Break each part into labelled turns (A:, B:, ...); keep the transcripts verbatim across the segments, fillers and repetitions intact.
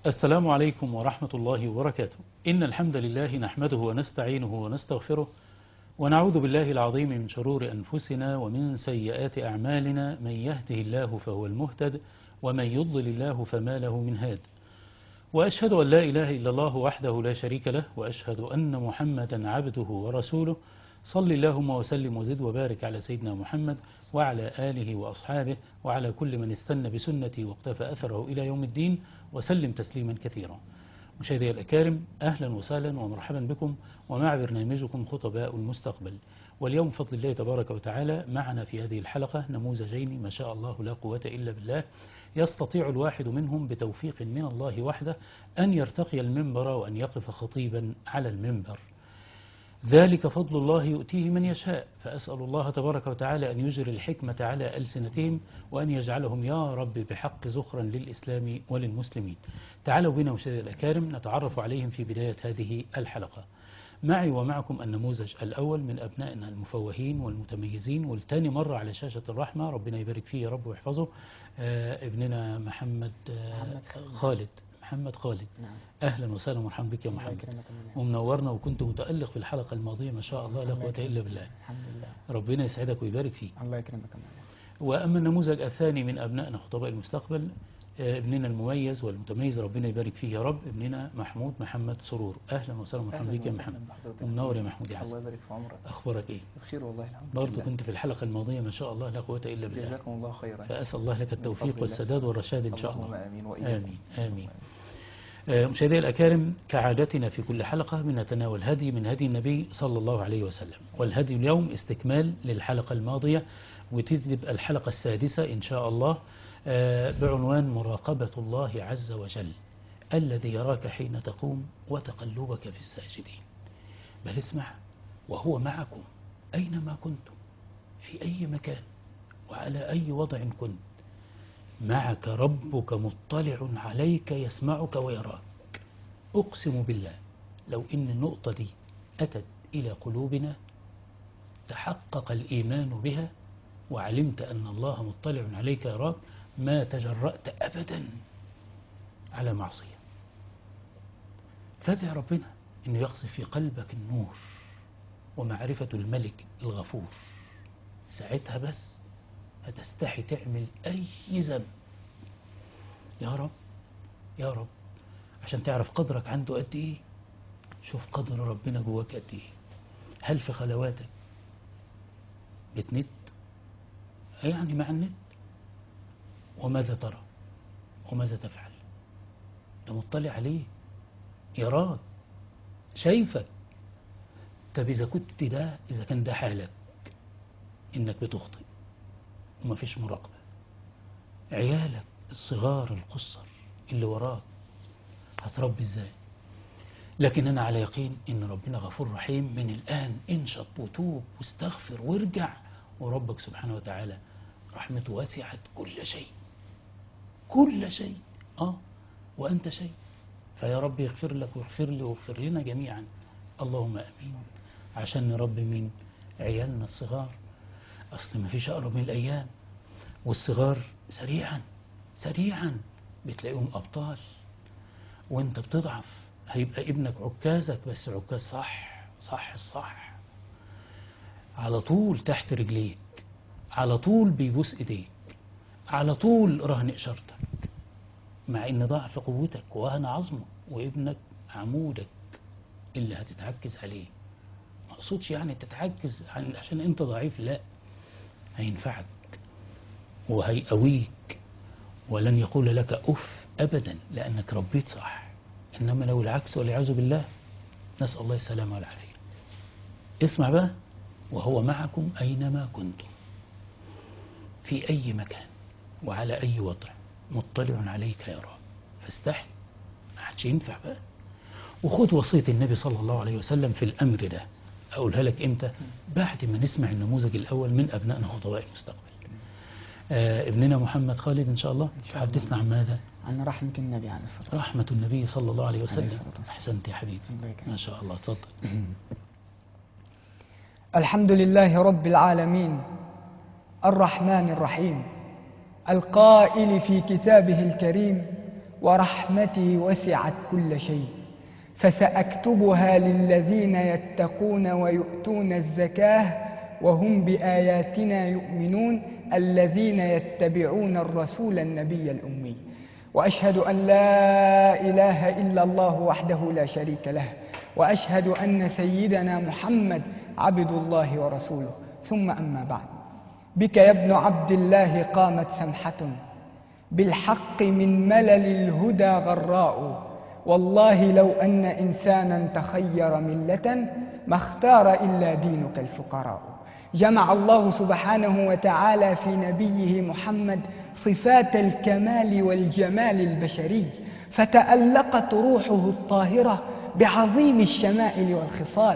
A: السلام عليكم ورحمة الله وبركاته. إن الحمد لله نحمده ونستعينه ونستغفره ونعوذ بالله العظيم من شرور أنفسنا ومن سيئات أعمالنا. من يهده الله فهو المهتد ومن يضلل الله فما له من هاد. وأشهد أن لا إله إلا الله وحده لا شريك له، وأشهد أن محمدا عبده ورسوله. صل اللهم وسلم وزد وبارك على سيدنا محمد وعلى آله وأصحابه وعلى كل من استنى بسنته واقتفى أثره إلى يوم الدين وسلم تسليما كثيرا. مشاهدي الأكارم، أهلا وسهلا ومرحبا بكم ومع برنامجكم خطباء المستقبل. واليوم بفضل الله تبارك وتعالى معنا في هذه الحلقة نموذجين ما شاء الله لا قوة إلا بالله، يستطيع الواحد منهم بتوفيق من الله وحده أن يرتقي المنبر وأن يقف خطيبا على المنبر. ذلك فضل الله يؤتيه من يشاء، فأسأل الله تبارك وتعالى أن يجري الحكمة على ألسنتهم وأن يجعلهم يا رب بحق زخرا للإسلام وللمسلمين. تعالوا بنا مشاهدي الأكارم نتعرف عليهم في بداية هذه الحلقة. معي ومعكم النموذج الأول من أبنائنا المفوهين والمتميزين، والتاني مرة على شاشة الرحمة، ربنا يبارك فيه يا رب ويحفظه، آه ابننا محمد آه
B: محمد
A: خالد محمد خالد
B: نعم.
A: أهلا وسهلا ومرحبا بك يا محمد، ومنورنا، وكنت متألق في الحلقة الماضية ما شاء الله لا قوة إلا بالله.
B: الحمد لله.
A: ربنا يسعدك ويبارك فيك.
B: الله يكرمك.
A: وأما النموذج الثاني من أبنائنا خطباء المستقبل، آه ابننا المميز والمتميز ربنا يبارك فيه يا رب، ابننا محمود محمد سرور. أهلا وسهلا ومرحبا بك يا محمد، ومنور يا محمود يا حسن.
B: الله يبارك في عمرك.
A: أخبارك إيه؟
B: بخير والله الحمد لله.
A: برضه كنت في الحلقة الماضية ما شاء الله لا قوة إلا بالله.
B: جزاكم الله خيرا.
A: فأسأل الله لك التوفيق والسداد والرشاد إن شاء الله.
B: اللهم آمين وإياكم.
A: آمين آمين. مشاهدي الأكارم، كعادتنا في كل حلقة بنتناول هدي من هدي النبي صلى الله عليه وسلم، والهدي اليوم استكمال للحلقة الماضية، وتبقى الحلقة السادسة إن شاء الله بعنوان مراقبة الله عز وجل الذي يراك حين تقوم وتقلبك في الساجدين. بل اسمع، وهو معكم أينما كنتم في أي مكان وعلى أي وضع كنت، معك ربك مطلع عليك يسمعك ويراك. أقسم بالله لو إن النقطة دي أتت إلى قلوبنا تحقق الإيمان بها وعلمت أن الله مطلع عليك يراك، ما تجرأت أبدا على معصية. فادع ربنا إنه يقصف في قلبك النور ومعرفة الملك الغفور، ساعتها بس هتستحي تعمل أي ذنب. يا رب يا رب، عشان تعرف قدرك عنده قد إيه. شوف قدر ربنا جواك قد إيه. هل في خلواتك بتنت؟ يعني مع النت، وماذا ترى وماذا تفعل؟ ده مطلع عليك، يراك، شايفك. طب إذا كنت ده إذا كان ده حالك إنك بتخطئ وما فيش مراقبة، عيالك الصغار القصر اللي وراك هتربي ازاي؟ لكن أنا على يقين إن ربنا غفور رحيم. من الآن انشط وتوب واستغفر وارجع، وربك سبحانه وتعالى رحمته وسعت كل شيء، كل شيء. آه وأنت شيء، فيا رب يغفر لك ويغفر لي ويغفر لنا جميعا، اللهم آمين. عشان نربي مين؟ عيالنا الصغار. أصل ما فيش أقرب من الأيام، والصغار سريعا سريعا بتلاقيهم أبطال، وانت بتضعف هيبقى ابنك عكازك، بس عكاز صح صح الصح، على طول تحت رجليك، على طول بيبوس ايديك، على طول رهن إشارتك، مع ان ضعف قوتك وهن عظمك، وابنك عمودك اللي هتتعكز عليه. ما اقصدش يعني تتعكز عشان انت ضعيف، لا، هينفعك وهيقويك ولن يقول لك أف أبدا لأنك ربيت صح. إنما لو العكس والعياذ بالله، نسأل الله السلامة والعافية. اسمع بقى، وهو معكم أينما كنتم في أي مكان وعلى أي وضع مطلع عليك يراك، فاستحي، ما عادش ينفع بقى. وخد وصية النبي صلى الله عليه وسلم في الأمر ده. أقولها لك إمتى؟ بعد ما نسمع النموذج الأول من أبنائنا خطباء المستقبل. آه ابننا محمد خالد إن شاء الله حدثنا عن ماذا؟
B: عن رحمة النبي عليه الصلاة والسلام.
A: رحمة النبي صلى الله عليه وسلم. أحسنت يا حبيبي، ما شاء الله. تفضل.
C: الحمد لله رب العالمين الرحمن الرحيم القائل في كتابه الكريم: ورحمتي وسعت كل شيء فسأكتبها للذين يتقون ويؤتون الزكاة وهم بآياتنا يؤمنون الذين يتبعون الرسول النبي الأمي. وأشهد أن لا إله إلا الله وحده لا شريك له، وأشهد أن سيدنا محمد عبد الله ورسوله. ثم أما بعد، بك يا ابن عبد الله قامت سمحة بالحق من ملل الهدى غراء، والله لو أن إنسانا تخير ملة ما اختار إلا دينك الفقراء. جمع الله سبحانه وتعالى في نبيه محمد صفات الكمال والجمال البشري، فتألقت روحه الطاهرة بعظيم الشمائل والخصال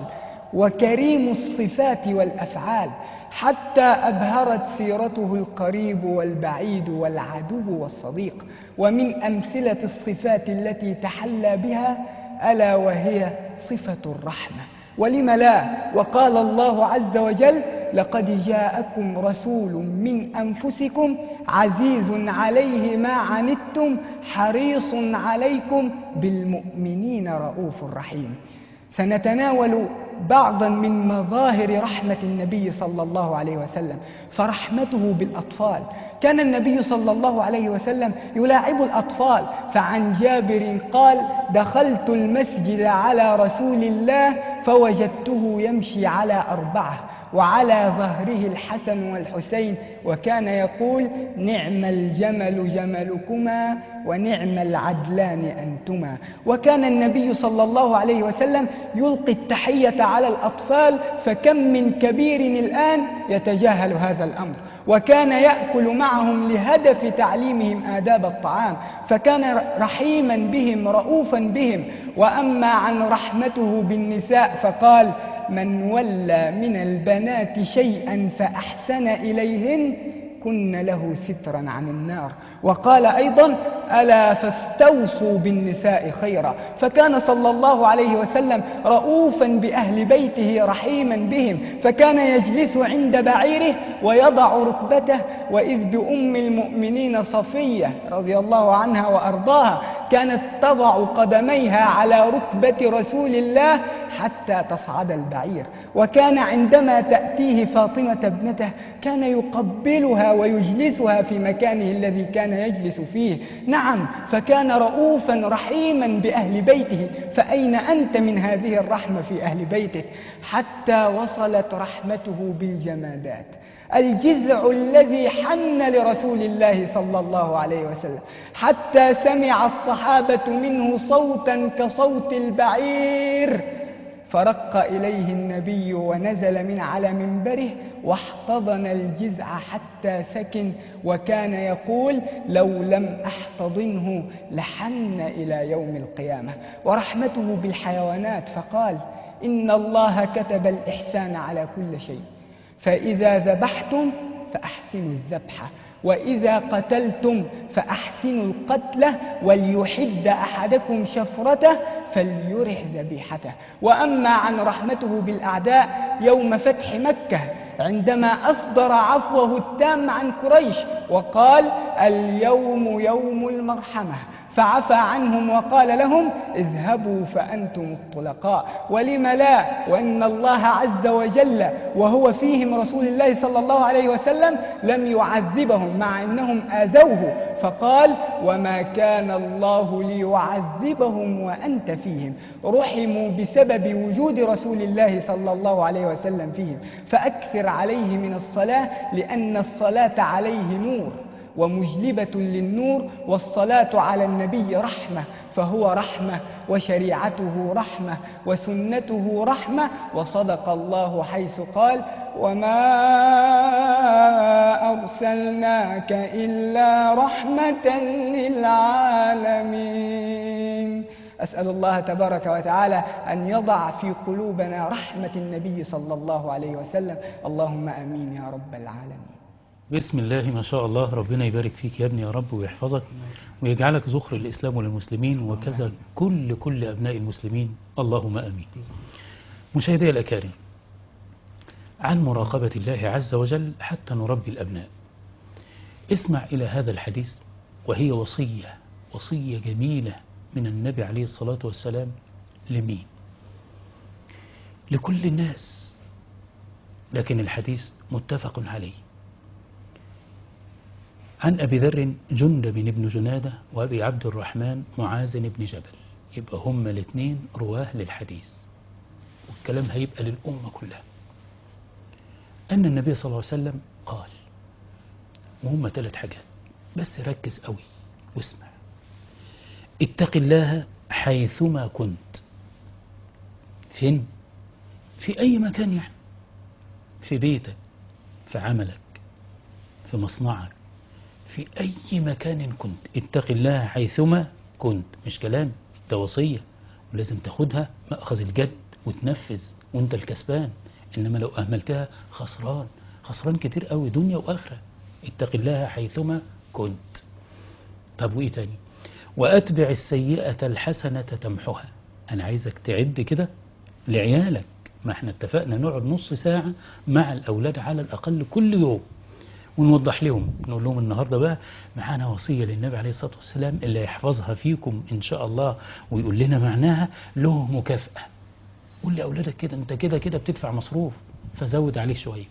C: وكريم الصفات والأفعال، حتى أبهرت سيرته القريب والبعيد والعدو والصديق. ومن أمثلة الصفات التي تحلى بها ألا وهي صفة الرحمة. ولم لا؟ وقال الله عز وجل: لقد جاءكم رسول من أنفسكم عزيز عليه ما عنتم حريص عليكم بالمؤمنين رؤوف رحيم. سنتناول بعضا من مظاهر رحمة النبي صلى الله عليه وسلم، فرحمته بالأطفال. كان النبي صلى الله عليه وسلم يلاعب الأطفال، فعن جابر قال: دخلت المسجد على رسول الله فوجدته يمشي على أربعة وعلى ظهره الحسن والحسين، وكان يقول: نعم الجمل جملكما ونعم العدلان أنتما. وكان النبي صلى الله عليه وسلم يلقي التحية على الأطفال، فكم من كبير الآن يتجاهل هذا الأمر. وكان يأكل معهم لهدف تعليمهم آداب الطعام، فكان رحيما بهم رؤوفا بهم. وأما عن رحمته بالنساء فقال: من ولى من البنات شيئا فأحسن إليهن كن له سترا عن النار. وقال أيضا: ألا فاستوصوا بالنساء خيرا. فكان صلى الله عليه وسلم رؤوفا بأهل بيته رحيما بهم، فكان يجلس عند بعيره ويضع ركبته. وإذ بأم المؤمنين صفية رضي الله عنها وأرضاها كانت تضع قدميها على ركبة رسول الله حتى تصعد البعير. وكان عندما تأتيه فاطمة ابنته كان يقبلها ويجلسها في مكانه الذي كان يجلس فيه. نعم، فكان رؤوفا رحيما بأهل بيته. فأين أنت من هذه الرحمة في أهل بيتك؟ حتى وصلت رحمته بالجمادات. الجذع الذي حن لرسول الله صلى الله عليه وسلم حتى سمع الصحابة منه صوتا كصوت البعير، فرق إليه النبي ونزل من على منبره واحتضن الجذع حتى سكن، وكان يقول: لو لم أحتضنه لحن إلى يوم القيامة. ورحمته بالحيوانات فقال: إن الله كتب الإحسان على كل شيء، فإذا ذبحتم فأحسنوا الذبحة، وإذا قتلتم فأحسنوا القتلة، وليحد أحدكم شفرته فليرح ذبيحته. وأما عن رحمته بالأعداء يوم فتح مكة عندما أصدر عفوه التام عن قريش وقال: اليوم يوم المرحمة، فعفى عنهم وقال لهم: اذهبوا فأنتم الطلقاء. ولم لا؟ وإن الله عز وجل وهو فيهم رسول الله صلى الله عليه وسلم لم يعذبهم مع أنهم آذوه، فقال: وما كان الله ليعذبهم وأنت فيهم. رحموا بسبب وجود رسول الله صلى الله عليه وسلم فيهم. فأكثر عليه من الصلاة، لأن الصلاة عليه نور ومجلبة للنور، والصلاة على النبي رحمة، فهو رحمة وشريعته رحمة وسنته رحمة. وصدق الله حيث قال: وما أرسلناك إلا رحمة للعالمين. أسأل الله تبارك وتعالى أن يضع في قلوبنا رحمة النبي صلى الله عليه وسلم. اللهم آمين يا رب العالمين.
A: بسم الله ما شاء الله. ربنا يبارك فيك يا ابني يا رب ويحفظك ويجعلك ذخر الإسلام وللمسلمين، وكذا كل كل أبناء المسلمين، اللهم آمين. مشاهدي الأكارم، عن مراقبة الله عز وجل حتى نربي الأبناء. اسمع إلى هذا الحديث، وهي وصية وصية جميلة من النبي عليه الصلاة والسلام لمين؟ لكل الناس، لكن الحديث متفق عليه. عن أبي ذر جندب بن جنادة وأبي عبد الرحمن معاذ بن جبل، يبقى هم الاثنين رواه للحديث، والكلام هيبقى للأمة كلها. أن النبي صلى الله عليه وسلم قال، وهم ثلاث حاجات بس ركز قوي واسمع: اتق الله حيثما كنت. فين؟ في أي مكان، يعني في بيتك، في عملك، في مصنعك، في أي مكان كنت. اتق الله حيثما كنت، مش كلام، ده وصية ولازم تاخدها مأخذ الجد وتنفذ وانت الكسبان، إنما لو أهملتها خسران، خسران كتير قوي دنيا وآخرة. اتق الله حيثما كنت. طب وإيه تاني؟ وأتبع السيئة الحسنة تمحها. أنا عايزك تعد كده لعيالك، ما احنا اتفقنا نقعد نص ساعة مع الأولاد على الأقل كل يوم، ونوضح لهم، نقول لهم النهاردة بقى معانا وصية للنبي عليه الصلاة والسلام، اللي يحفظها فيكم إن شاء الله ويقول لنا معناها له مكافأة. قول لأولادك كده، أنت كده كده بتدفع مصروف، فزود عليه شوية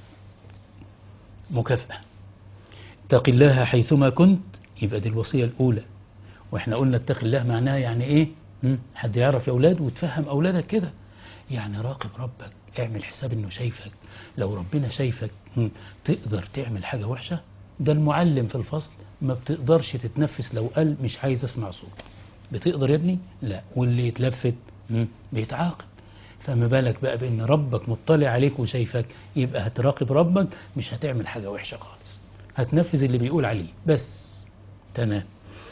A: مكافأة. اتق الله حيثما كنت، يبقى دي الوصية الأولى. وإحنا قلنا اتق الله معناها يعني إيه؟ حد يعرف يا أولاد وتفهم أولادك كده؟ يعني راقب ربك، اعمل حساب إنه شايفك. لو ربنا شايفك تقدر تعمل حاجة وحشة؟ ده المعلم في الفصل ما بتقدرش تتنفس لو قال مش عايز أسمع صوت. بتقدر يا ابني؟ لا. واللي يتلفت بيتعاقب. فما بالك بقى بأن ربك مطلع عليك وشايفك؟ يبقى هتراقب ربك، مش هتعمل حاجة وحشة خالص، هتنفذ اللي بيقول عليه بس. تمام.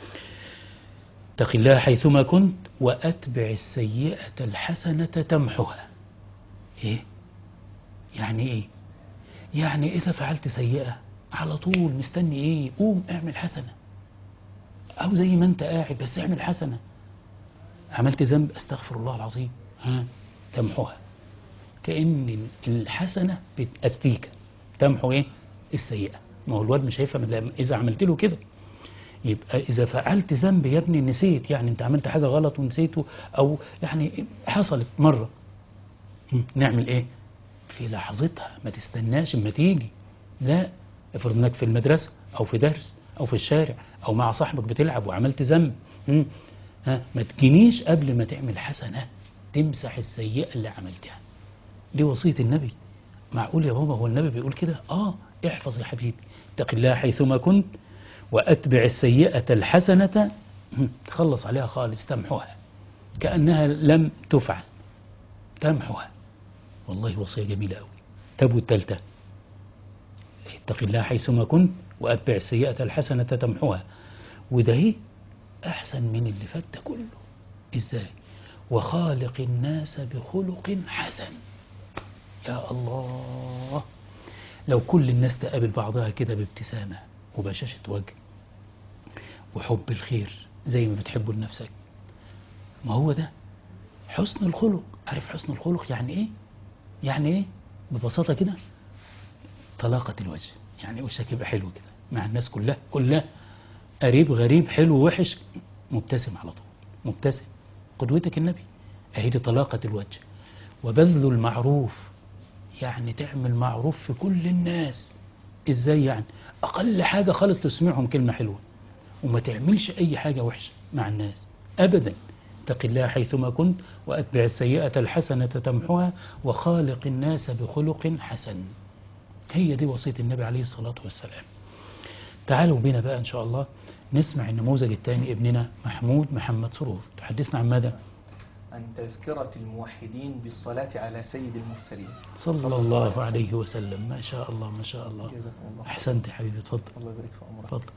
A: اتق الله حيثما كنت وأتبع السيئة الحسنة تمحها. إيه؟ يعني إيه؟ يعني إذا فعلت سيئة على طول مستني إيه؟ قوم اعمل حسنة، أو زي ما أنت قاعد بس اعمل حسنة. عملت ذنب، أستغفر الله العظيم، ها تمحها. كأن الحسنة بتأذيك، تمحو إيه؟ السيئة. ما هو الواد مش هيفهم إذا عملت له كده. يبقى إذا فعلت ذنب يا ابني نسيت، يعني أنت عملت حاجة غلط ونسيته، أو يعني حصلت مرة، نعمل إيه؟ في لحظتها، ما تستناش اما تيجي. لا، افرض انك في المدرسة أو في درس أو في الشارع أو مع صاحبك بتلعب وعملت ذنب، ها ما تجينيش قبل ما تعمل حسنة تمسح السيئة اللي عملتها. دي وصية النبي. معقول يا بابا هو النبي بيقول كده؟ آه احفظ يا حبيبي، اتق الله حيثما كنت وأتبع السيئة الحسنة، تخلص عليها خالص، تمحوها كأنها لم تفعل، تمحوها. والله وصية جميلة أوي. طب والتالتة؟ اتق الله حيثما كنت وأتبع السيئة الحسنة تمحوها. وده هي أحسن من اللي فات ده كله. إزاي؟ وخالق الناس بخلق حسن. يا الله، لو كل الناس تقابل بعضها كده بابتسامة وبشاشة وجه وحب الخير زي ما بتحبه لنفسك، ما هو ده حسن الخلق. عارف حسن الخلق يعني ايه؟ يعني ايه ببساطة كده؟ طلاقة الوجه، يعني وشك يبقى حلو كده مع الناس كلها كلها، قريب غريب حلو وحش، مبتسم على طول، مبتسم. قدوتك النبي، اهي دي طلاقة الوجه. وبذل المعروف، يعني تعمل معروف في كل الناس. ازاي يعني؟ اقل حاجة خالص تسمعهم كلمة حلوة، وما تعملش اي حاجة وحشة مع الناس ابدا. اتق الله حيثما كنت واتبع السيئة الحسنة تمحها وخالق الناس بخلق حسن. هي دي وصية النبي عليه الصلاة والسلام. تعالوا بنا بقى ان شاء الله نسمع النموذج الثاني، ابننا محمود محمد سرور تحدثنا عن ماذا؟
B: عن تذكرة الموحدين بالصلاة على سيد المرسلين
A: صلى الله عليه وسلم. ما شاء الله ما شاء الله.
B: الله.
A: أحسنت يا حبيبي، تفضل.
B: الله يبارك في عمرك.
A: تفضل.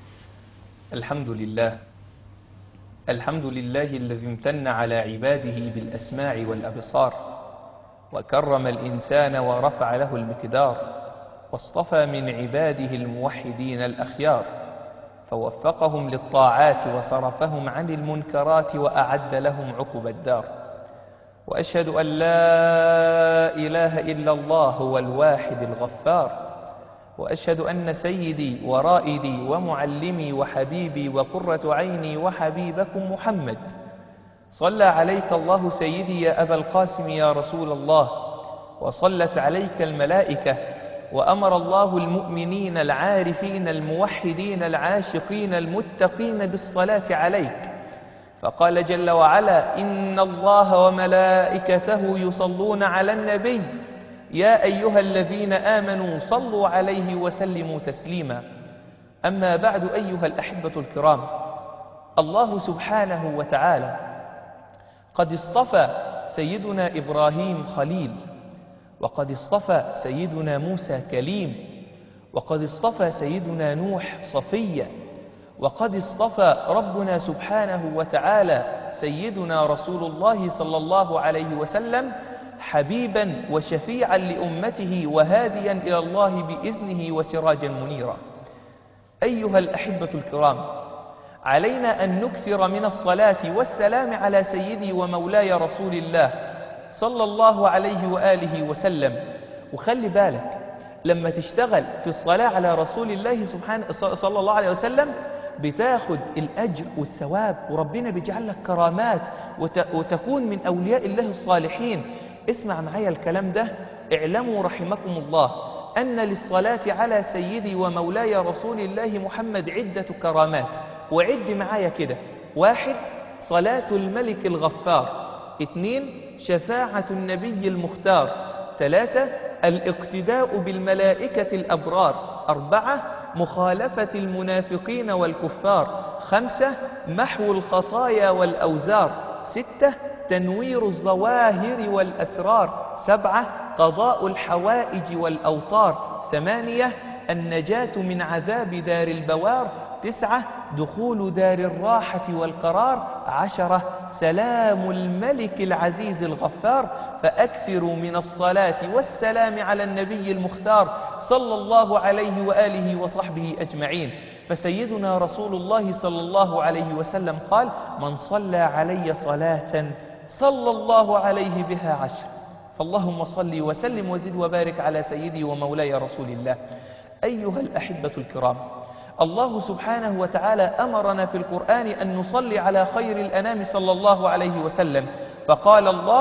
B: الحمد لله، الحمد لله الذي امتن على عباده بالأسماع والأبصار، وكرم الإنسان ورفع له المقدار، واصطفى من عباده الموحدين الأخيار، فوفقهم للطاعات وصرفهم عن المنكرات وأعد لهم عقب الدار. وأشهد أن لا إله إلا الله هو الواحد الغفار، وأشهد أن سيدي ورائدي ومعلمي وحبيبي وقرة عيني وحبيبكم محمد صلى عليك الله سيدي يا أبا القاسم يا رسول الله، وصلت عليك الملائكة، وأمر الله المؤمنين العارفين الموحدين العاشقين المتقين بالصلاة عليك، فقال جل وعلا: إن الله وملائكته يصلون على النبي يا أيها الذين آمنوا صلوا عليه وسلموا تسليما. أما بعد أيها الأحبة الكرام، الله سبحانه وتعالى قد اصطفى سيدنا إبراهيم خليل، وقد اصطفى سيدنا موسى كليم، وقد اصطفى سيدنا نوح صفيا، وقد اصطفى ربنا سبحانه وتعالى سيدنا رسول الله صلى الله عليه وسلم حبيبا وشفيعا لأمته وهاديا إلى الله بإذنه وسراجا منيرا. أيها الأحبة الكرام، علينا أن نكثر من الصلاة والسلام على سيدي ومولاي رسول الله صلى الله عليه وآله وسلم. وخلي بالك لما تشتغل في الصلاة على رسول الله سبحانه صلى الله عليه وسلم بتاخد الأجر والثواب، وربنا بيجعل لك كرامات وتكون من أولياء الله الصالحين. اسمع معايا الكلام ده، اعلموا رحمكم الله أن للصلاة على سيدي ومولاي رسول الله محمد عدة كرامات، وعد معايا كده: واحد، صلاة الملك الغفار. اثنين، شفاعة النبي المختار. ثلاثة، الاقتداء بالملائكة الأبرار. أربعة، مخالفة المنافقين والكفار. خمسة، محو الخطايا والأوزار. ستة، تنوير الظواهر والأسرار. سبعة، قضاء الحوائج والأوطار. ثمانية، النجاة من عذاب دار البوار. تسعة، دخول دار الراحة والقرار. عشرة، سلام الملك العزيز الغفار. فأكثروا من الصلاة والسلام على النبي المختار صلى الله عليه وآله وصحبه أجمعين. فسيدنا رسول الله صلى الله عليه وسلم قال: من صلى علي صلاة صلى الله عليه بها عشر. فاللهم صل وسلم وزد وبارك على سيدي ومولاي رسول الله. أيها الأحبة الكرام، الله سبحانه وتعالى أمرنا في القرآن أن نصلي على خير الأنام صلى الله عليه وسلم، فقال الله: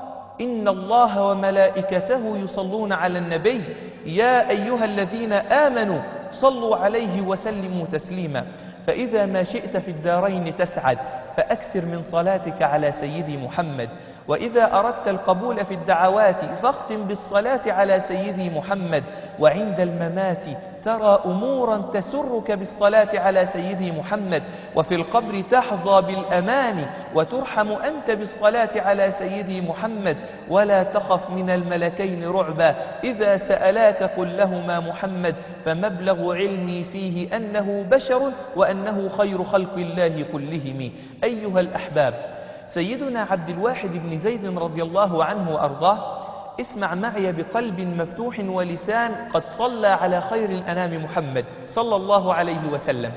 B: إن الله وملائكته يصلون على النبي يا أيها الذين آمنوا صلوا عليه وسلموا تسليما. فإذا ما شئت في الدارين تسعد فأكثر من صلاتك على سيدي محمد، وإذا أردت القبول في الدعوات فاختم بالصلاة على سيدي محمد، وعند الممات ترى أمورا تسرك بالصلاة على سيدي محمد، وفي القبر تحظى بالأمان وترحم أنت بالصلاة على سيدي محمد، ولا تخف من الملكين رعبا إذا سألاك قل لهما محمد، فمبلغ علمي فيه أنه بشر وأنه خير خلق الله كلهم. أيها الأحباب، سيدنا عبد الواحد بن زيد رضي الله عنه وأرضاه، اسمع معي بقلب مفتوح ولسان قد صلى على خير الأنام محمد صلى الله عليه وسلم.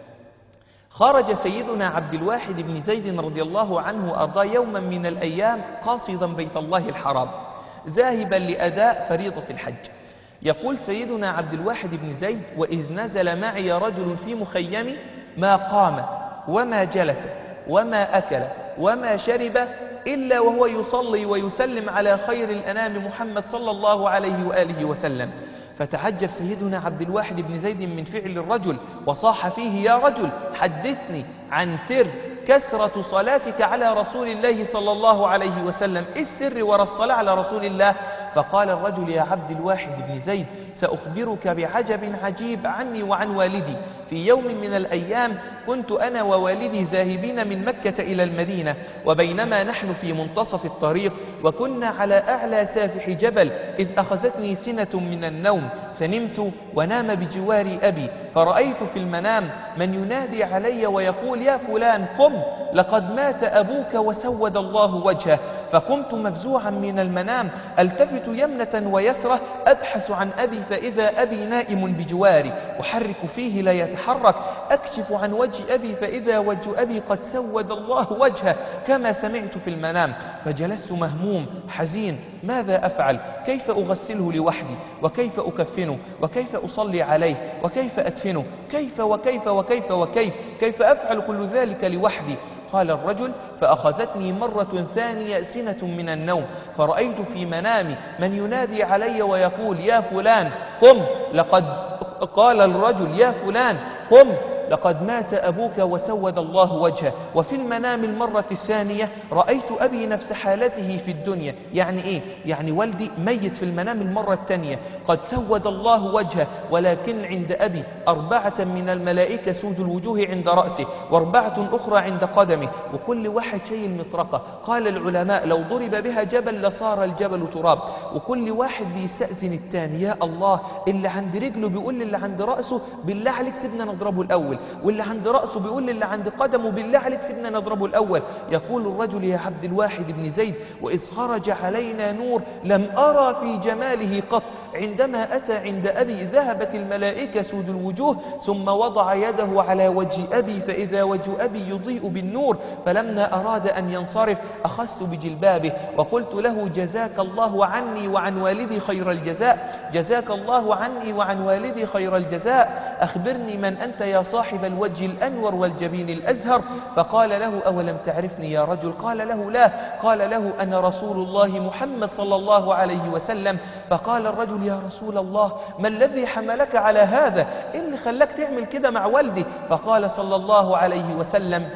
B: خرج سيدنا عبد الواحد بن زيد رضي الله عنه وأرضاه يوما من الأيام قاصدا بيت الله الحرام ذاهبا لأداء فريضة الحج. يقول سيدنا عبد الواحد بن زيد: وإذ نزل معي رجل في مخيمي ما قام وما جلس وما أكل وما شرب إلا وهو يصلي ويسلم على خير الأنام محمد صلى الله عليه وآله وسلم. فتعجب سيدنا عبد الواحد بن زيد من فعل الرجل، وصاح فيه: يا رجل، حدثني عن سر كثرة صلاتك على رسول الله صلى الله عليه وسلم، إيه السر وراء الصلاة على رسول الله؟ فقال الرجل: يا عبد الواحد بن زيد، سأخبرك بعجب عجيب عني وعن والدي. في يوم من الأيام كنت أنا ووالدي ذاهبين من مكة إلى المدينة، وبينما نحن في منتصف الطريق وكنا على أعلى سافح جبل إذ أخذتني سنة من النوم، فنمت ونام بجواري أبي، فرأيت في المنام من ينادي علي ويقول: يا فلان قم، لقد مات أبوك وسود الله وجهه. فقمت مفزوعا من المنام التفت يمنة ويسرة أبحث عن أبي فإذا أبي نائم بجواري أحرك فيه لا يتحرك أكشف عن وجه أبي فإذا وجه أبي قد سود الله وجهه كما سمعت في المنام. فجلست مهموم حزين ماذا أفعل؟ كيف أغسله لوحدي؟ وكيف أكفنه؟ وكيف أصلي عليه؟ وكيف أدفنه؟ كيف وكيف وكيف وكيف كيف أفعل كل ذلك لوحدي؟ قال الرجل فأخذتني مرة ثانية سنة من النوم فرأيت في منامي من ينادي علي ويقول يا فلان قم. لقد قال الرجل يا فلان قم لقد مات أبوك وسود الله وجهه. وفي المنام المرة الثانية رأيت أبي نفس حالته في الدنيا. يعني إيه؟ يعني والدي ميت في المنام المرة الثانية قد سود الله وجهه، ولكن عند أبي أربعة من الملائكة سود الوجوه عند رأسه وأربعة أخرى عند قدمه وكل واحد شيء مطرقة. قال العلماء لو ضرب بها جبل لصار الجبل تراب. وكل واحد بيستأذن الثاني يا الله اللي عند رجله بيقول اللي عند رأسه بالله عليك سيبنا نضربه الأول، واللي عند رأسه بيقول اللي عند قدمه بالله عليك سيبنا نضربه الأول. يقول الرجل يا عبد الواحد بن زيد وإذ خرج علينا نور لم أرى في جماله قط. عندما أتى عند أبي ذهبت الملائكة سود الوجوه ثم وضع يده على وجه أبي فإذا وجه أبي يضيء بالنور. فلما أراد أن ينصرف أخذت بجلبابه وقلت له جزاك الله عني وعن والدي خير الجزاء، جزاك الله عني وعن والدي خير الجزاء، أخبرني من أنت يا صاحب الوجه الأنور والجبين الأزهر. فقال له أولم تعرفني يا رجل؟ قال له لا. قال له أنا رسول الله محمد صلى الله عليه وسلم. فقال الرجل يا رسول الله ما الذي حملك على هذا؟ إيه اللي خلاك تعمل كده مع والدي؟ فقال صلى الله عليه وسلم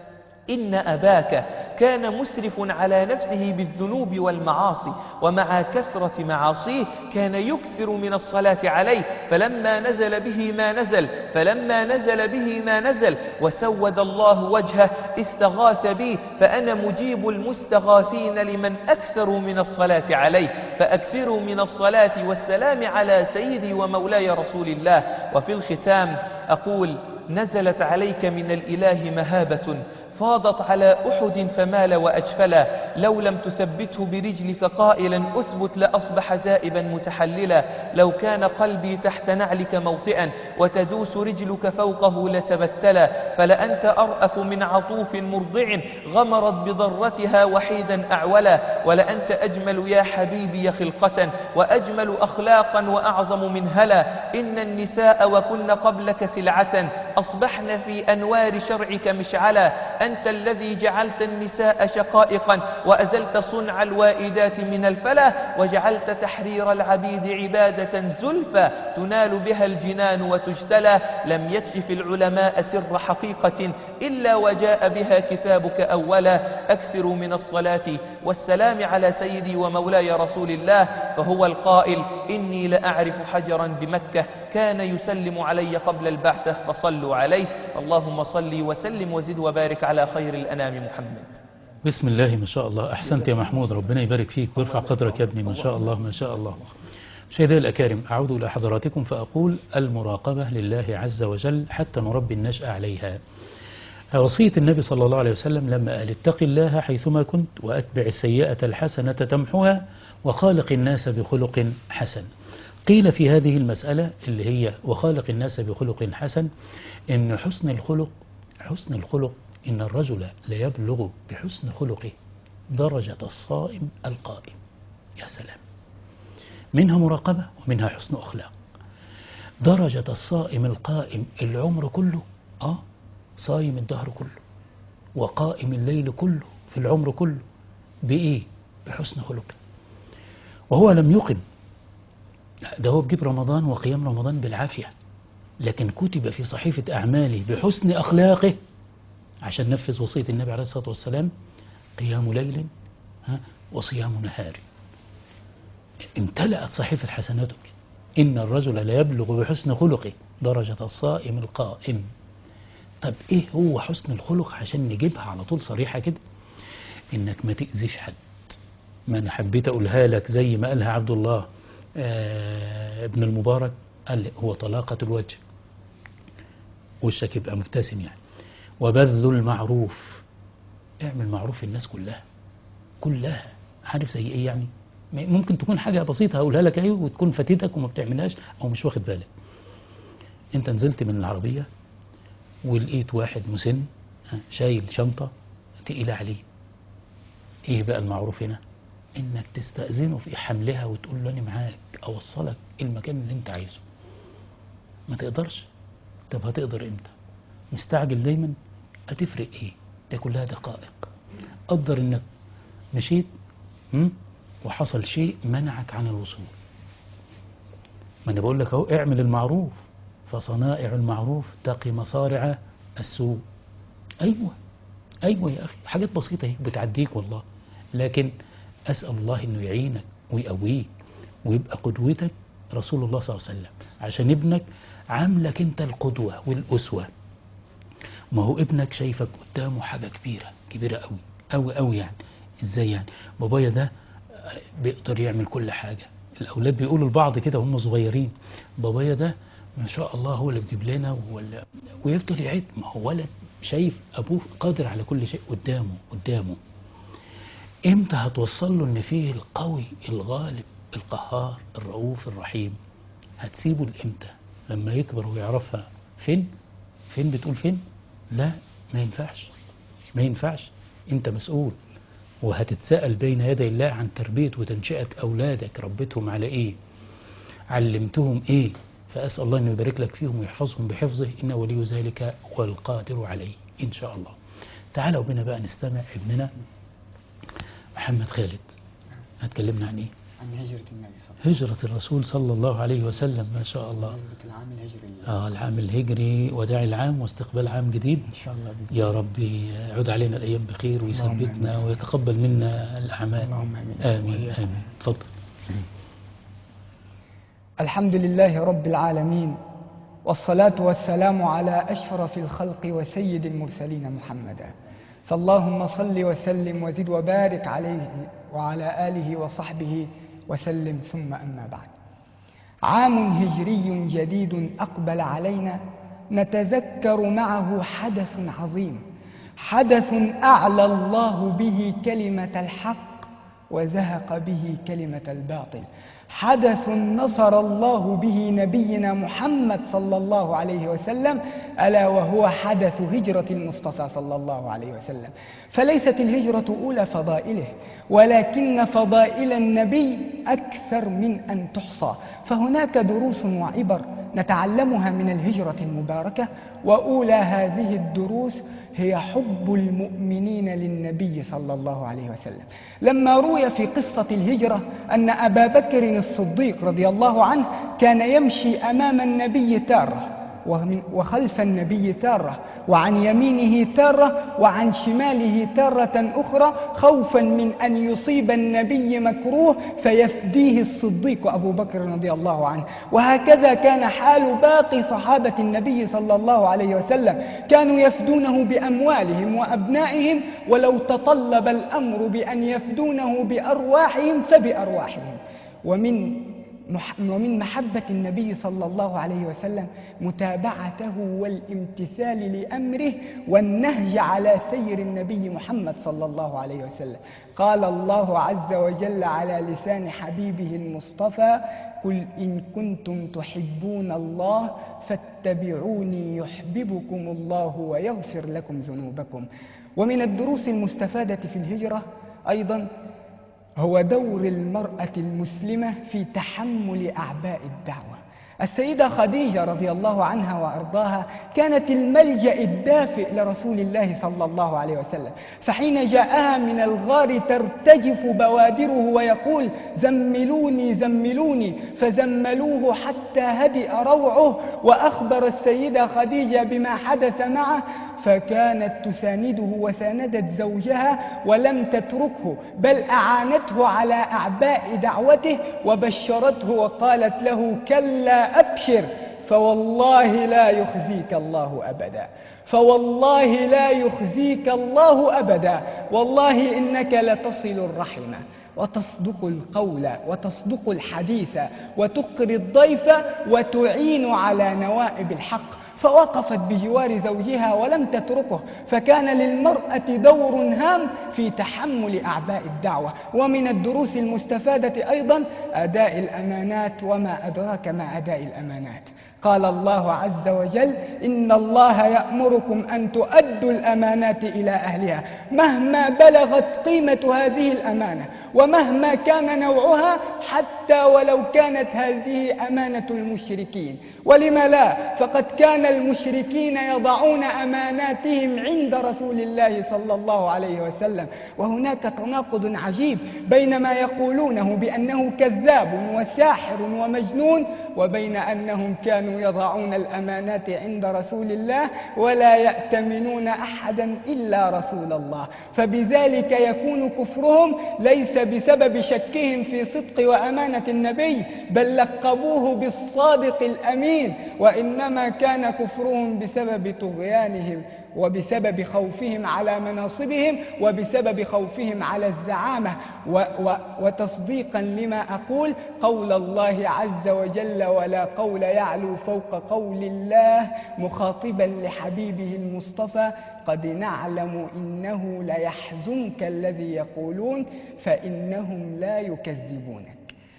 B: إن أباك كان مسرف على نفسه بالذنوب والمعاصي ومع كثرة معاصيه كان يكثر من الصلاة عليه فلما نزل به ما نزل فلما نزل به ما نزل وسود الله وجهه استغاث بي فأنا مجيب المستغاثين لمن أكثر من الصلاة عليه فأكثروا من الصلاة والسلام على سيدي ومولاي رسول الله. وفي الختام أقول نزلت عليك من الإله مهابة فاضت على أحد فمال وأجفلا لو لم تثبته برجلك قائلا أثبت لأصبح زائبا متحللا لو كان قلبي تحت نعلك موطئا وتدوس رجلك فوقه لتبتلا فلأنت أرأف من عطوف مرضع غمرت بضرتها وحيدا أعولا ولأنت أجمل يا حبيبي خلقة وأجمل أخلاقا وأعظم من هلا إن النساء وكن قبلك سلعة أصبحن في أنوار شرعك مشعلا أنت الذي جعلت النساء شقائقا وأزلت صنع الوائدات من الفلا وجعلت تحرير العبيد عبادة زلفى تنال بها الجنان وتجتلى لم يكشف العلماء سر حقيقة إلا وجاء بها كتابك أولا أكثروا من الصلاة والسلام على سيدي ومولاي رسول الله فهو القائل إني لأعرف حجرا بمكة كان يسلم علي قبل البعثة فصلوا عليه اللهم صل وسلم وزد وبارك على خير الأنام محمد.
A: بسم الله ما شاء الله. أحسنت يا محمود، ربنا يبارك فيك ويرفع قدرك يا ابني. ما شاء الله ما شاء الله. مشاهدي الأكارم، أعود إلى حضراتكم فأقول المراقبة لله عز وجل حتى نربي النشأ عليها. وصية النبي صلى الله عليه وسلم لما قال اتق الله حيثما كنت وأتبع السيئة الحسنة تمحها وخالق الناس بخلق حسن. قيل في هذه المسألة اللي هي وخالق الناس بخلق حسن إن حسن الخلق حسن الخلق إن الرجل ليبلغ بحسن خلقه درجة الصائم القائم. يا سلام، منها مراقبة ومنها حسن أخلاق. درجة الصائم القائم العمر كله آه صايم الدهر كله وقائم الليل كله في العمر كله بإيه؟ بحسن خلقه. وهو لم يقم، ده هو بجيب رمضان وقيام رمضان بالعافية، لكن كتب في صحيفة أعماله بحسن أخلاقه عشان نفذ وصية النبي عليه الصلاة والسلام قيام ليل ها وصيام نهار. امتلأت صحيفة حسناته. إن الرجل لا يبلغ بحسن خلقه درجة الصائم القائم. طب إيه هو حسن الخلق عشان نجيبها على طول صريحة كده؟ إنك ما تأذيش حد. ما أنا حبيت أقولها لك زي ما قالها عبد الله آه ابن المبارك، قال هو طلاقة الوجه، وشك يبقى مبتسم يعني. وبذل المعروف، اعمل معروف الناس كلها، كلها. عارف زي ايه يعني؟ ممكن تكون حاجة بسيطة هقولها لك اهي وتكون فاتتك وما بتعملهاش او مش واخد بالك. انت نزلت من العربية ولقيت واحد مسن شايل شنطة تقيلة عليه. ايه بقى المعروف هنا؟ انك تستأذنه في حملها وتقول له انا معاك اوصلك المكان اللي انت عايزه. ما تقدرش؟ طب هتقدر امتى؟ مستعجل دايما؟ هتفرق ايه؟ ده كلها دقائق. قدر انك مشيت م? وحصل شيء منعك عن الوصول. ما انا بقول لك اهو اعمل المعروف فصنائع المعروف تقي مصارع السوء. ايوه ايوه يا اخي، حاجات بسيطه هيك بتعديك والله. لكن اسال الله انه يعينك ويقويك ويبقى قدوتك رسول الله صلى الله عليه وسلم، عشان ابنك عاملك انت القدوه والاسوه. ما هو ابنك شايفك قدامه حاجه كبيره كبيره قوي قوي قوي. يعني ازاي يعني؟ بابايا ده بيقدر يعمل كل حاجه. الاولاد بيقولوا لبعض كده وهم صغيرين بابايا ده ما شاء الله هو اللي بيجيب لنا هو اللي، ويفضل يعد. ما هو ولد شايف ابوه قادر على كل شيء قدامه قدامه. امتى هتوصل له ان فيه القوي الغالب القهار الرؤوف الرحيم؟ هتسيبه لامتى؟ لما يكبر ويعرفها. فين فين بتقول فين؟ لا ما ينفعش ما ينفعش. انت مسؤول وهتتساءل بين يدي الله عن تربية وتنشئة أولادك. ربيتهم على إيه؟ علمتهم إيه؟ فأسأل الله أنه يبارك لك فيهم ويحفظهم بحفظه، إنه ولي ذلك والقادر عليه إن شاء الله. تعالوا بنا بقى نستمع ابننا محمد خالد. هتكلمنا عن إيه؟
C: عن هجرة النبي صلى الله عليه وسلم.
A: هجرة الرسول صلى الله عليه وسلم. ما شاء الله.
C: نسبة العام الهجري.
A: آه العام الهجري، وداع العام واستقبال عام جديد
C: إن شاء الله بإذن
A: يا ربي. يعود علينا الأيام بخير ويثبتنا ويتقبل منا الأعمال.
C: اللهم آمين.
A: آمين آمين. تفضل.
C: الحمد لله رب العالمين، والصلاة والسلام على أشرف الخلق وسيد المرسلين محمدا. فاللهم صل وسلم وزد وبارك عليه وعلى آله وصحبه وسلم، ثم أما بعد. عام هجري جديد أقبل علينا، نتذكر معه حدث عظيم، حدث أعلى الله به كلمة الحق وزهق به كلمة الباطل، حدث نصر الله به نبينا محمد صلى الله عليه وسلم، ألا وهو حدث هجرة المصطفى صلى الله عليه وسلم. فليست الهجرة أولى فضائله، ولكن فضائل النبي أكثر من أن تحصى. فهناك دروس وعبر نتعلمها من الهجرة المباركة، وأولى هذه الدروس هي حب المؤمنين للنبي صلى الله عليه وسلم. لما روي في قصة الهجرة أن أبا بكر الصديق رضي الله عنه كان يمشي أمام النبي تارة وخلف النبي تارة، وعن يمينه تارة وعن شماله تارة أخرى، خوفا من أن يصيب النبي مكروه فيفديه الصديق أبو بكر رضي الله عنه. وهكذا كان حال باقي صحابة النبي صلى الله عليه وسلم، كانوا يفدونه بأموالهم وأبنائهم، ولو تطلب الأمر بأن يفدونه بأرواحهم فبأرواحهم. ومن ومن محبة النبي صلى الله عليه وسلم متابعته والامتثال لأمره والنهج على سير النبي محمد صلى الله عليه وسلم. قال الله عز وجل على لسان حبيبه المصطفى: قل إن كنتم تحبون الله فاتبعوني يحببكم الله ويغفر لكم ذنوبكم. ومن الدروس المستفادة في الهجرة أيضا هو دور المرأة المسلمة في تحمل أعباء الدعوة. السيدة خديجة رضي الله عنها وأرضاها كانت الملجأ الدافئ لرسول الله صلى الله عليه وسلم، فحين جاءها من الغار ترتجف بوادره ويقول: زملوني زملوني، فزملوه حتى هدئ روعه، وأخبر السيدة خديجة بما حدث معه، فكانت تسانده وساندت زوجها ولم تتركه، بل أعانته على أعباء دعوته وبشرته وقالت له: كلا أبشر، فوالله لا يخزيك الله أبدا، فوالله لا يخزيك الله أبدا، والله إنك لتصل الرحمة وتصدق القول وتصدق الحديث وتقري الضيف وتعين على نوائب الحق. فوقفت بجوار زوجها ولم تتركه، فكان للمرأة دور هام في تحمل أعباء الدعوة. ومن الدروس المستفادة أيضا أداء الأمانات، وما أدراك ما أداء الأمانات. قال الله عز وجل: إن الله يأمركم أن تؤدوا الأمانات إلى أهلها، مهما بلغت قيمة هذه الأمانة ومهما كان نوعها، حتى ولو كانت هذه أمانة المشركين. ولم لا؟ فقد كان المشركين يضعون أماناتهم عند رسول الله صلى الله عليه وسلم، وهناك تناقض عجيب بين ما يقولونه بأنه كذاب وساحر ومجنون، وبين أنهم كانوا يضعون الأمانات عند رسول الله ولا يأتمنون أحدا إلا رسول الله. فبذلك يكون كفرهم ليس بسبب شكهم في صدق وأمانة النبي، بل لقبوه بالصادق الأمين، وإنما كان كفرهم بسبب طغيانهم وبسبب خوفهم على مناصبهم وبسبب خوفهم على الزعامة. و و وتصديقا لما أقول قول الله عز وجل: ولا قول يعلو فوق قول الله، مخاطبا لحبيبه المصطفى: قد نعلم إنه ليحزنك الذي يقولون فإنهم لا يكذبونك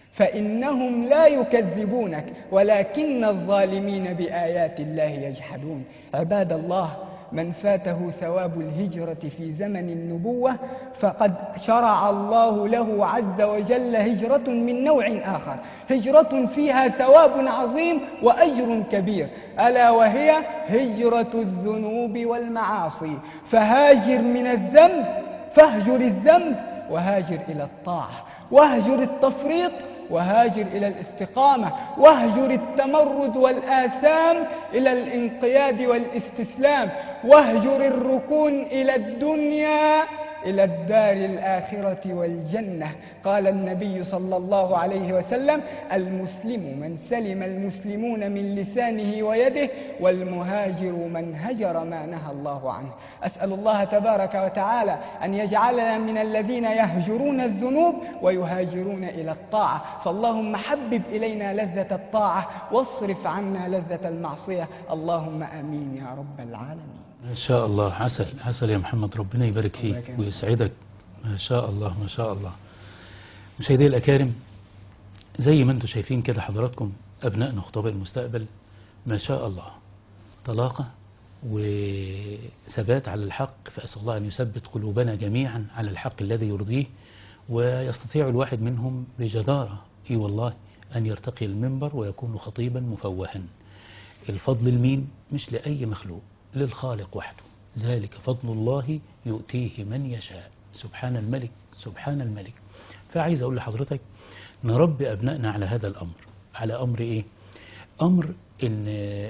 C: فإنهم لا يكذبونك ولكن الظالمين بآيات الله يجحدون. عباد الله، من فاته ثواب الهجرة في زمن النبوة فقد شرع الله له عز وجل هجرة من نوع آخر، هجرة فيها ثواب عظيم وأجر كبير، ألا وهي هجرة الذنوب والمعاصي. فهاجر من الذنب، فاهجر الذنب وهاجر إلى الطاعة، واهجر التفريط وهاجر إلى الاستقامة، واهجر التمرد والآثام إلى الانقياد والاستسلام، واهجر الركون إلى الدنيا إلى الدار الآخرة والجنة. قال النبي صلى الله عليه وسلم: المسلم من سلم المسلمون من لسانه ويده، والمهاجر من هجر ما نهى الله عنه. أسأل الله تبارك وتعالى أن يجعلنا من الذين يهجرون الذنوب ويهاجرون إلى الطاعة. فاللهم حبب إلينا لذة الطاعة واصرف عنا لذة المعصية، اللهم آمين يا رب العالمين.
A: ما شاء الله، عسل عسل يا محمد، ربنا يبارك فيك ويسعدك. ما شاء الله ما شاء الله. مشاهدي الأكارم، زي ما انتم شايفين كده حضراتكم أبنائنا خطباء المستقبل، ما شاء الله طلاقة وثبات على الحق. فأسأل الله أن يثبت قلوبنا جميعا على الحق الذي يرضيه، ويستطيع الواحد منهم بجدارة اي والله أن يرتقي المنبر ويكون خطيبا مفوها. الفضل لمين؟ مش لأي مخلوق، للخالق وحده. ذلك فضل الله يؤتيه من يشاء. سبحان الملك سبحان الملك. فعايز أقول لحضرتك نربي أبنائنا على هذا الأمر. على أمر إيه؟ أمر إن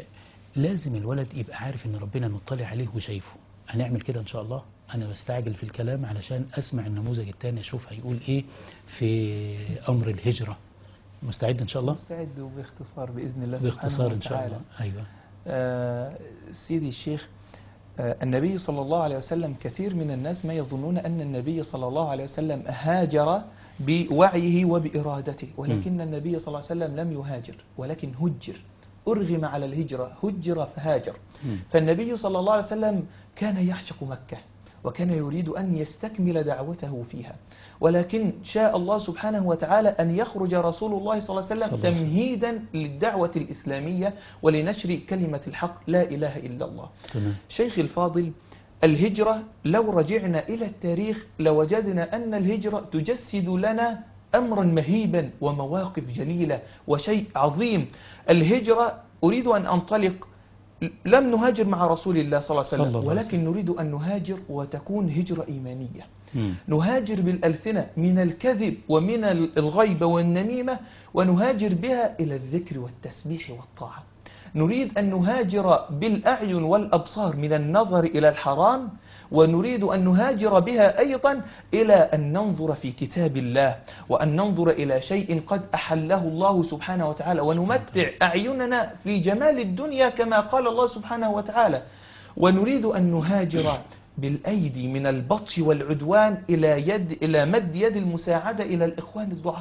A: لازم الولد يبقى عارف إن ربنا مطلع عليه وشايفه. هنعمل كده إن شاء الله. أنا بستعجل في الكلام علشان أسمع النموذج الثاني، أشوف هيقول إيه في أمر الهجرة. مستعد إن شاء الله؟
B: مستعد وباختصار بإذن الله
A: باختصار
B: سبحانه
A: إن شاء
B: وتعالى.
A: الله. أيوة.
B: آه سيدي الشيخ، آه النبي صلى الله عليه وسلم، كثير من الناس ما يظنون أن النبي صلى الله عليه وسلم هاجر بوعيه وبإرادته، ولكن م. النبي صلى الله عليه وسلم لم يهاجر ولكن هجر، أرغم على الهجرة، هجر فهاجر. م. فالنبي صلى الله عليه وسلم كان يعشق مكة وكان يريد أن يستكمل دعوته فيها، ولكن شاء الله سبحانه وتعالى أن يخرج رسول الله صلى الله عليه وسلم تمهيدا للدعوة الإسلامية ولنشر كلمة الحق لا إله إلا الله.
A: تمام.
B: شيخ الفاضل، الهجرة لو رجعنا إلى التاريخ لوجدنا أن الهجرة تجسد لنا أمرا مهيبا ومواقف جليلة وشيء عظيم. الهجرة أريد أن أنطلق، لم نهاجر مع رسول الله صلى الله عليه وسلم، ولكن نريد أن نهاجر وتكون هجرة إيمانية. م. نهاجر بالألسنة من الكذب ومن الغيبة والنميمة، ونهاجر بها إلى الذكر والتسبيح والطاعة. نريد أن نهاجر بالأعين والأبصار من النظر إلى الحرام، ونريد أن نهاجر بها أيضا إلى أن ننظر في كتاب الله، وأن ننظر إلى شيء قد أحله الله سبحانه وتعالى، ونمتع أعيننا في جمال الدنيا كما قال الله سبحانه وتعالى. ونريد أن نهاجر بالأيدي من البطش والعدوان إلى يد إلى مد يد المساعدة إلى الإخوان الضعفاء.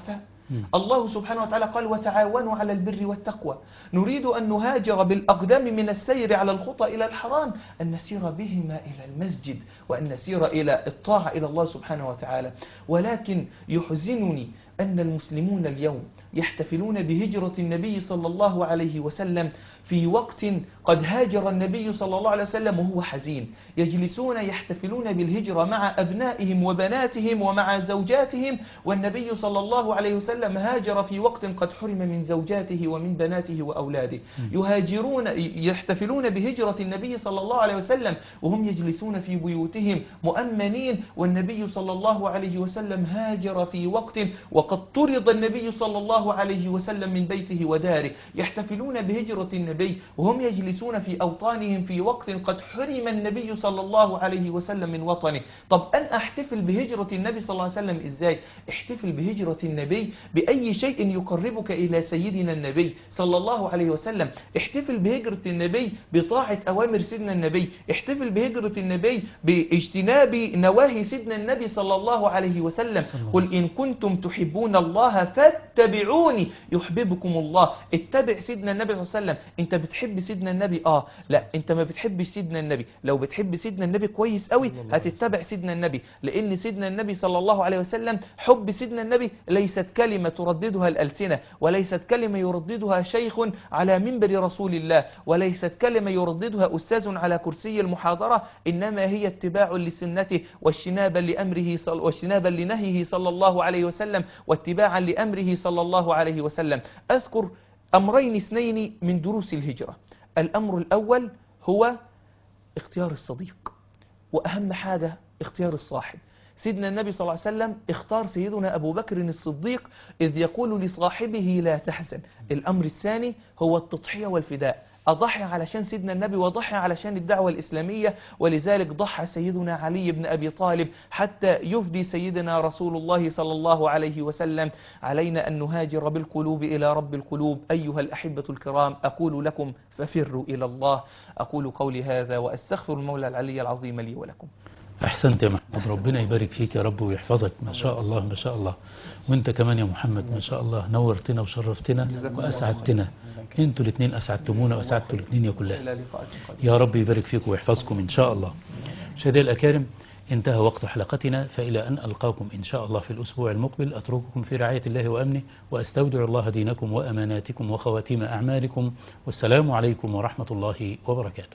B: الله سبحانه وتعالى قال وتعاونوا على البر والتقوى. نريد أن نهاجر بالأقدام من السير على الخطى إلى الحرام، أن نسير بهما إلى المسجد، وأن نسير إلى الطاعة إلى الله سبحانه وتعالى. ولكن يحزنني أن المسلمون اليوم يحتفلون بهجرة النبي صلى الله عليه وسلم في وقت قد هاجر النبي صلى الله عليه وسلم وهو حزين. يجلسون يحتفلون بالهجرة مع أبنائهم وبناتهم ومع زوجاتهم، والنبي صلى الله عليه وسلم هاجر في وقت قد حرم من زوجاته ومن بناته وأولاده. يهاجرون يحتفلون بهجرة النبي صلى الله عليه وسلم وهم يجلسون في بيوتهم مؤمنين، والنبي صلى الله عليه وسلم هاجر في وقت وقد طرد النبي صلى الله عليه وسلم من بيته وداره. يحتفلون بهجرة النبي وهم يجلسون في أوطانهم في وقت قد حرم النبي صلى الله عليه وسلم من وطنه. طب أن أحتفل بهجرة النبي صلى الله عليه وسلم إزاي؟ احتفل بهجرة النبي بأي شيء يقربك إلى سيدنا النبي صلى الله عليه وسلم. احتفل بهجرة النبي بطاعة أوامر سيدنا النبي. احتفل بهجرة النبي باجتناب نواهي سيدنا النبي صلى الله عليه وسلم. قل إن كنتم تحبون الله فاتبعوني يحببكم الله. اتبع سيدنا النبي صلى الله عليه وسلم. انت بتحب سيدنا النبي؟ اه لا، انت ما بتحبش سيدنا النبي. لو بتحب سيدنا النبي كويس قوي هتتبع سيدنا النبي، لان سيدنا النبي صلى الله عليه وسلم حب سيدنا النبي ليست كلمة ترددها الألسنة، وليست كلمة يرددها شيخ على منبر رسول الله، وليست كلمة يرددها أستاذ على كرسي المحاضرة، إنما هي اتباع لسنته واجتنابا لأمره صل... واجتنابا لنهيه صلى الله عليه وسلم واتباعا لأمره صلى الله عليه وسلم. أذكر أمرين اثنين من دروس الهجرة. الأمر الأول هو اختيار الصديق، وأهم حاجة اختيار الصاحب. سيدنا النبي صلى الله عليه وسلم اختار سيدنا أبو بكر الصديق إذ يقول لصاحبه لا تحزن. الأمر الثاني هو التضحية والفداء. أضحي علشان سيدنا النبي وضحي علشان الدعوة الإسلامية، ولذلك ضحى سيدنا علي بن أبي طالب حتى يفدي سيدنا رسول الله صلى الله عليه وسلم. علينا أن نهاجر بالقلوب إلى رب القلوب. أيها الأحبة الكرام، أقول لكم ففروا إلى الله. أقول قولي هذا وأستغفر المولى العلي العظيم لي ولكم.
A: أحسنت يا محمد، ربنا يبارك فيك يا رب ويحفظك. ما شاء الله ما شاء الله. وانت كمان يا محمد ما شاء الله، نورتنا وشرفتنا وأسعدتنا. انتوا الاثنين أسعدتمونا وأسعدتوا الاثنين يا كلها. يا رب يبارك فيكم ويحفظكم إن شاء الله. مشاهدينا الأكارم، انتهى وقت حلقتنا، فإلى أن ألقاكم إن شاء الله في الأسبوع المقبل أترككم في رعاية الله وأمنه، وأستودع الله دينكم وأماناتكم وخواتيم أعمالكم، والسلام عليكم ورحمة الله وبركاته.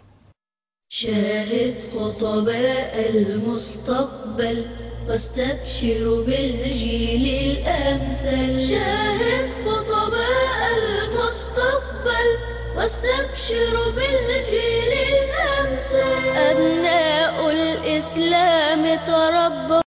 D: شاهد خطباء المستقبل واستبشر بالجيل الأمثل. شاهد خطباء المستقبل واستبشر بالجيل الأمثل. أبناء الإسلام